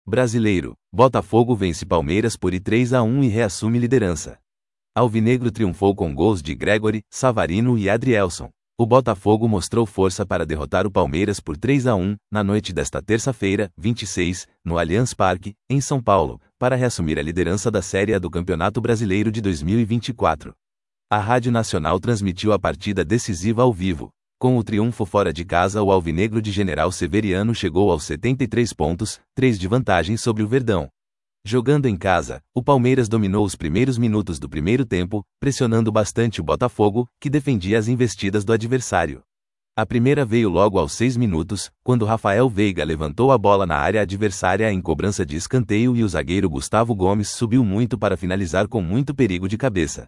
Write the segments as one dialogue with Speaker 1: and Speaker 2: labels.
Speaker 1: Brasileiro, Botafogo vence Palmeiras por 3-1 e reassume liderança. Alvinegro triunfou com gols de Gregory, Savarino e Adrielson. O Botafogo mostrou força para derrotar o Palmeiras por 3-1, na noite desta terça-feira, 26, no Allianz Parque, em São Paulo, para reassumir a liderança da Série A do Campeonato Brasileiro de 2024. A Rádio Nacional transmitiu a partida decisiva ao vivo. Com o triunfo fora de casa, o Alvinegro de General Severiano chegou aos 73 pontos, 3 de vantagem sobre o Verdão. Jogando em casa, o Palmeiras dominou os primeiros minutos do primeiro tempo, pressionando bastante o Botafogo, que defendia as investidas do adversário. A primeira veio logo aos 6 minutos, quando Rafael Veiga levantou a bola na área adversária em cobrança de escanteio e o zagueiro Gustavo Gomes subiu muito para finalizar com muito perigo de cabeça.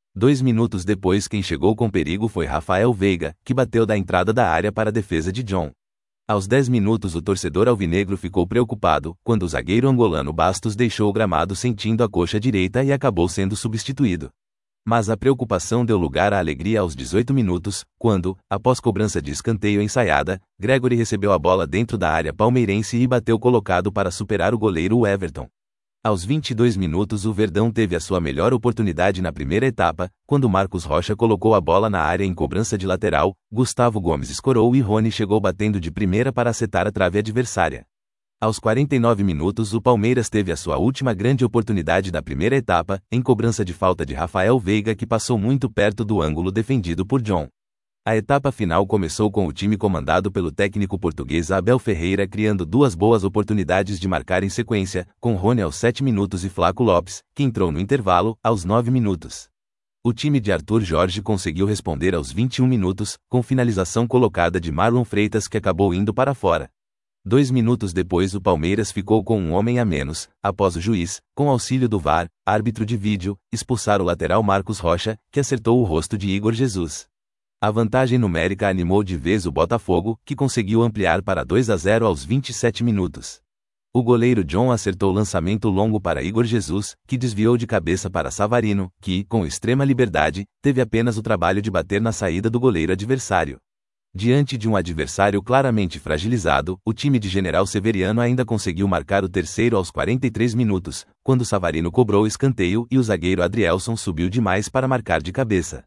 Speaker 1: 2 minutos depois, quem chegou com perigo foi Rafael Veiga, que bateu da entrada da área para a defesa de John. Aos 10 minutos, o torcedor alvinegro ficou preocupado, quando o zagueiro angolano Bastos deixou o gramado sentindo a coxa direita e acabou sendo substituído. Mas a preocupação deu lugar à alegria aos 18 minutos, quando, após cobrança de escanteio ensaiada, Gregory recebeu a bola dentro da área palmeirense e bateu colocado para superar o goleiro Everton. Aos 22 minutos, o Verdão teve a sua melhor oportunidade na primeira etapa, quando Marcos Rocha colocou a bola na área em cobrança de lateral, Gustavo Gomes escorou e Rony chegou batendo de primeira para acertar a trave adversária. Aos 49 minutos, o Palmeiras teve a sua última grande oportunidade da primeira etapa, em cobrança de falta de Rafael Veiga, que passou muito perto do ângulo defendido por John. A etapa final começou com o time comandado pelo técnico português Abel Ferreira criando 2 boas oportunidades de marcar em sequência, com Rony aos 7 minutos e Flaco Lopes, que entrou no intervalo, aos 9 minutos. O time de Arthur Jorge conseguiu responder aos 21 minutos, com finalização colocada de Marlon Freitas que acabou indo para fora. 2 minutos depois, o Palmeiras ficou com um homem a menos, após o juiz, com auxílio do VAR, árbitro de vídeo, expulsar o lateral Marcos Rocha, que acertou o rosto de Igor Jesus. A vantagem numérica animou de vez o Botafogo, que conseguiu ampliar para 2-0 aos 27 minutos. O goleiro John acertou lançamento longo para Igor Jesus, que desviou de cabeça para Savarino, que, com extrema liberdade, teve apenas o trabalho de bater na saída do goleiro adversário. Diante de um adversário claramente fragilizado, o time de General Severiano ainda conseguiu marcar o terceiro aos 43 minutos, quando Savarino cobrou o escanteio e o zagueiro Adrielson subiu demais para marcar de cabeça.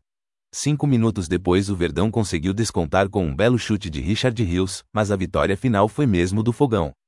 Speaker 1: 5 minutos depois, o Verdão conseguiu descontar com um belo chute de Richard Rios, mas a vitória final foi mesmo do Fogão.